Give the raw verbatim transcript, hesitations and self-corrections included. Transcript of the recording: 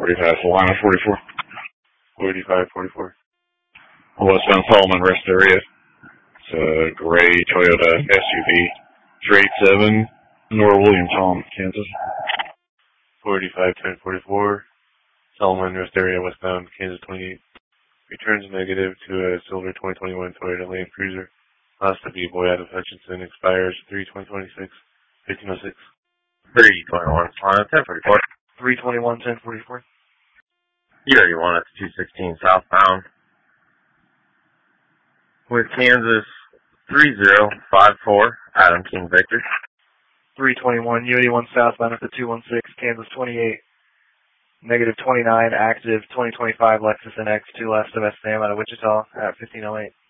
forty-five, Solana forty-four. forty-five forty-four. Westbound Solomon rest area. It's a gray Toyota S U V. three eighty-seven, Nora Williamstown, Kansas. forty-five ten forty-four. Solomon rest area westbound Kansas twenty-eight. Returns negative to a silver twenty twenty-one Toyota Land Cruiser. Last to be boy out of Hutchinson expires three twenty twenty-six, fifteen oh six. three twenty-one, Solana ten forty-four. three twenty-one ten forty-four. You already won at the two sixteen southbound. With Kansas three zero five four, Adam King Victor. three twenty-one, U eighty-one southbound at the two one six, Kansas twenty-eight. Negative twenty-nine, active twenty twenty-five Lexus N X, two left of S M out of Wichita at fifteen oh eight.